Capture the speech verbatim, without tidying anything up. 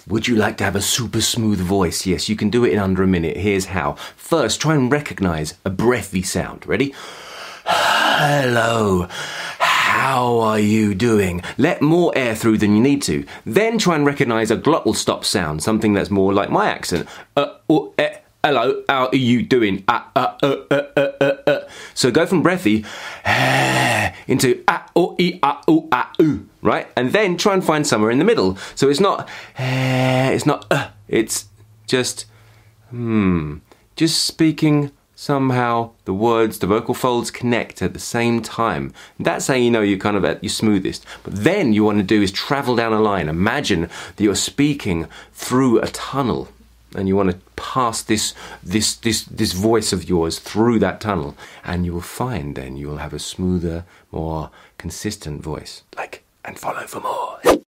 Would you like to have a super smooth voice? Yes, you can do it in under a minute. Here's how. First, try and recognize a breathy sound. Ready? Hello. How are you doing? Let more air through than you need to. Then try and recognize a glottal stop sound, something that's more like my accent. Uh, uh, uh, hello, how are you doing? Uh, uh, uh, uh, uh, uh, uh. So go from breathy into ah, oh, e, ah, oh, ah, ooh, right? And then try and find somewhere in the middle. So it's not, it's not, uh, it's just, hmm, just speaking somehow the words, the vocal folds connect at the same time. That's how you know you're kind of at your smoothest. But then you want to do is travel down a line. Imagine that you're speaking through a tunnel and you want to pass this this this this voice of yours through that tunnel, and you will find then you will have a smoother, more consistent voice. Like, and follow for more.